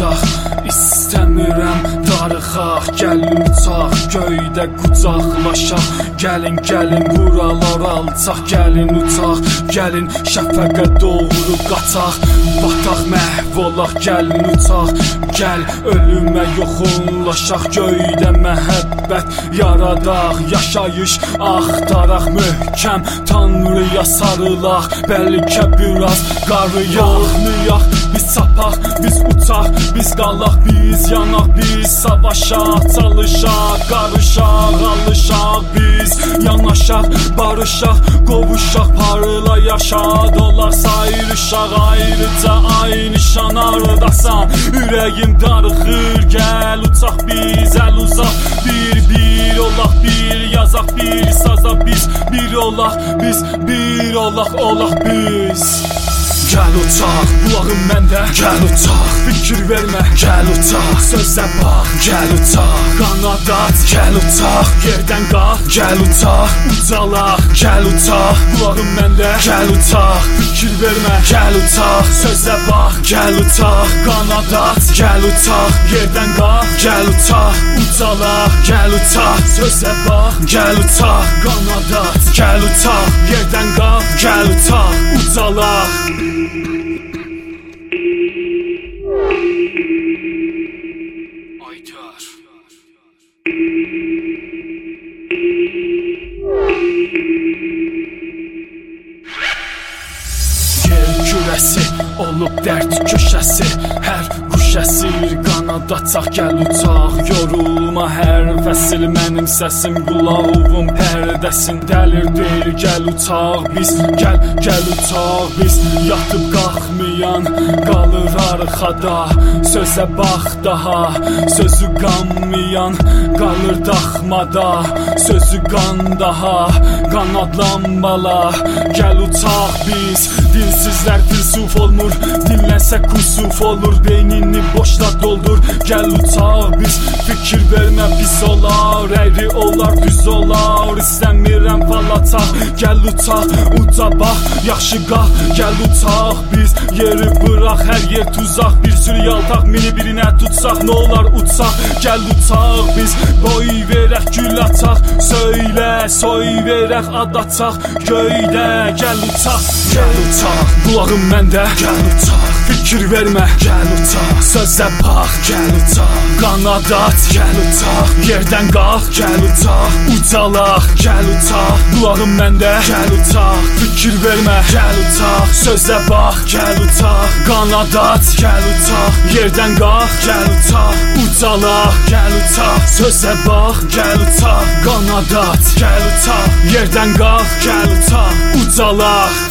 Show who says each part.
Speaker 1: ucaq, istəmirəm darıxaq. Gəlin uçaq, göydə qucaqlaşaq. Gəlin, gəlin buralar alçaq. Gəlin uçaq, gəlin şəfəqə doğru qaçaq. Bataq, məhv olaq, gəlin uçaq. Gəl, ölümə yoxunlaşaq. Göydə məhəbbət yaradaq. Yaşayış axtaraq, möhkəm Tanrıya sarılaq. Bəlkə biraz qarıyaq. Biz çapaq, biz uçaq, biz qalaq, biz yanaq. Biz savaşaq, çalışaq, qarışaq, alışaq. Biz yanaşaq, barışaq, qovuşaq, parlayaq, şad olaq, sayrışaq. Ayrıca aynı şanardasan, ürəyim darıxır. Gəl uçaq, biz əl uzaq. Bir olaq, bir yazaq, bir saza. Biz bir olaq, biz bir olaq, biz. Gəl uçaq, qulağım məndə. Gəl uçaq, fikir vermə. Gəl uçaq, sözə bax. Gəl uçaq, qanad at. Gəl uçaq, yerdən qalx. Gəl uçaq, ucalaq. Gəl uçaq, qulağım məndə. Gəl uçaq, fikir vermə. Gəl uçaq, sözə bax. Gəl uçaq, qanad at. Gəl uçaq, yerdən qalx. Gəl uçaq, ucalaq. Gəl uçaq, sözə bax. Gəl uçaq, qanad at. Gəl uçaq, yerdən qalx. Gəl uçaq, ucalaq. Yer kürəsi olub dərd köşəsi. Hər quş əsir qanad açaq. Gəl uçaq, yorulma hər fəsil. Mənim səsim qulağımın pərdəsin. Dəlir deyil, gəl uçaq biz. Gəl uçaq biz. Yatıb qalxmayan qalır arxada. Sözə bax daha, sözü qanmayan qalır daxmada. Sözü qan daha, qanadlanmala. Gəl uçaq biz. Dilsizlər filsuf olmur, dinlənsə kusuf olur. Beynini boşla doldur. Gəl uçaq biz. Fikir vermə, pis olar, əyri olar, düz olar. İstəmirəm falataq. Gəl uçaq, uca bax, yaxşı qalx. Gəl uçaq biz. Yeri bıraq, hər yer tuzaq. Bir sürü yaltaq, mini birinə tutsaq. Nə olar uçaq, gəl uçaq biz. Boy verək, gül açaq. Söylə, soy verək, ad açaq. Göydə, gəl uçaq. Gəl uçaq, qulağım məndə. Gəl uçaq, fikir vermə. Gəl uçaq, sözə bax. Gəl uçaq, qanad at. Gəl uçaq, yerdən qalx. Gəl uçaq, ucalaq. Gəl uçaq, qulağım məndə. Gəl uçaq, fikir vermə. Gəl uçaq, sözə bax. Gəl uçaq, qanad at. Gəl uçaq, yerdən qalx. Gəl uçaq, ucalaq. Gəl uçaq, sözə bax. Gəl uçaq, qanad at. Gəl uçaq, yerdən qalx. Gəl uçaq, ucalaq.